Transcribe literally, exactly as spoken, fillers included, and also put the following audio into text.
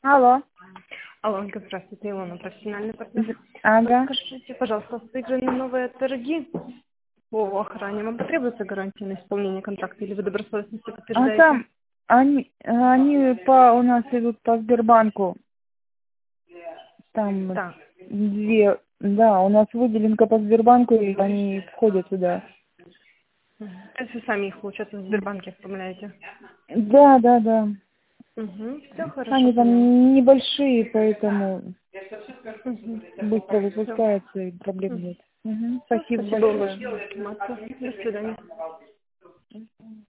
Алло. Алло, Ольга, здравствуйте, Илона, профессиональный партнер. Ага. Скажите, пожалуйста, выиграны новые торги по охране. Вам требуется гарантия на исполнение контракта или вы добросовестно все А подтверждаете? там они, они по у нас идут по Сбербанку. Там Да. две, да, у нас выделенка по Сбербанку, и они входят сюда. Мгм. То есть вы сами их, получается, в Сбербанке оформляете? Да, да, да. Угу. Все хорошо, Они поняла. там небольшие, поэтому Угу. быстро Все. выпускаются, и проблем нет. Мгм. Все, Спасибо спасибо вам большое. большое за информацию. До свидания.